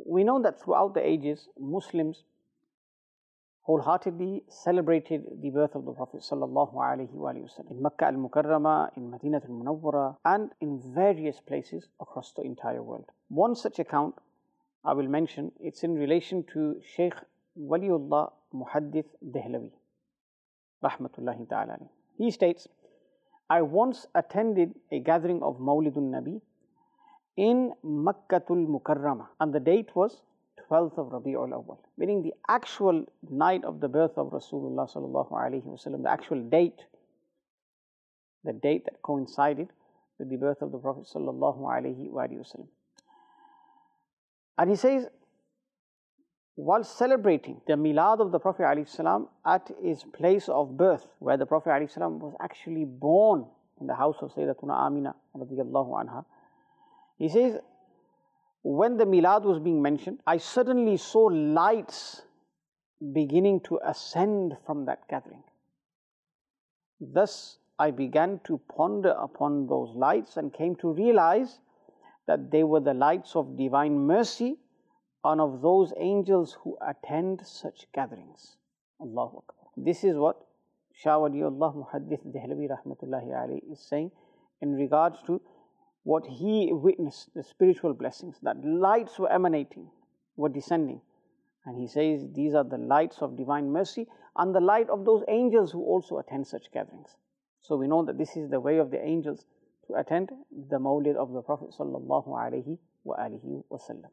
We know that throughout the ages, Muslims wholeheartedly celebrated the birth of the Prophet sallallahu alaihi wasallam in Makkah al-Mukarramah, in Madinah al-Munawwara, and in various places across the entire world. One such account I will mention, it's in relation to Shaykh Waliullah Muhaddith Dehlawi, rahmatullahi ta'ala. He states, I once attended a gathering of Mawlidun Nabi in Makkatul Mukarramah, and the date was 12th of Rabi'ul Awwal, meaning the actual night of the birth of Rasulullah sallallahu alaihi wasallam, the actual date, the date that coincided with the birth of the Prophet sallallahu alaihi wasallam. And he says, while celebrating the milad of the Prophet alayhi salam at his place of birth, where the Prophet alayhi salam was actually born in the house of Sayyidatuna Amina radiyallahu anha, he says, when the milad was being mentioned, I suddenly saw lights beginning to ascend from that gathering. Thus, I began to ponder upon those lights and came to realize that they were the lights of divine mercy and of those angels who attend such gatherings. Allahu Akbar. This is what Shah Waliullah Muhaddith Dehlawi rahmatullahi alayhi is saying in regards to what he witnessed, the spiritual blessings, that lights were emanating, were descending. And he says these are the lights of divine mercy and the light of those angels who also attend such gatherings. So we know that this is the way of the angels to attend the Mawlid of the Prophet sallallahu alaihi wa alihi wasallam.